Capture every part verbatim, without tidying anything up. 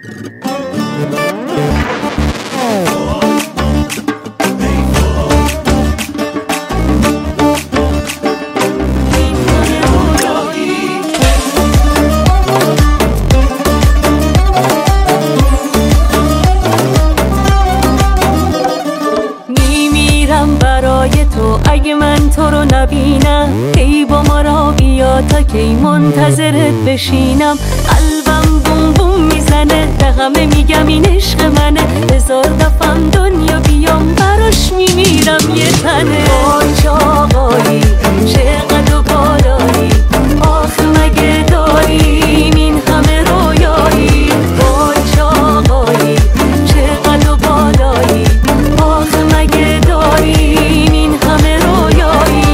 اگه من تو رو نبینم ای با ما را بیا تا کی منتظرت بشینم. قلبم بوم بوم میزنه به همه میگم این عشق منه. هزار دفعم دنیا بیام براش میمیرم یه تنه. وای چه آقایی چقدر و بالایی آخه مگه داریم این همه رویایی. وای چه آقایی چقدر و بالایی آخه مگه داریم این همه رویایی.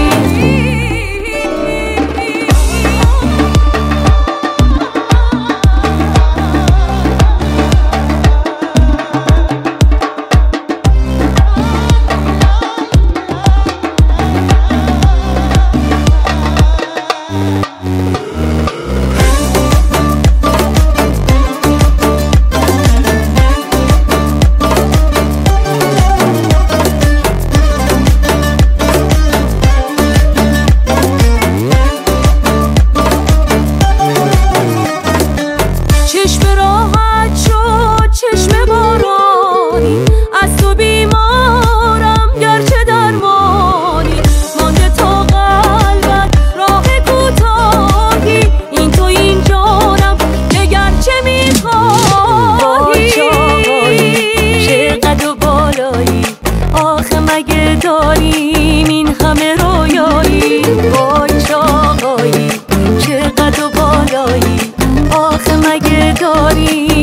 داریم این همه رویایی. وای چه آقایی چقدر و بالایی آخه مگه داریم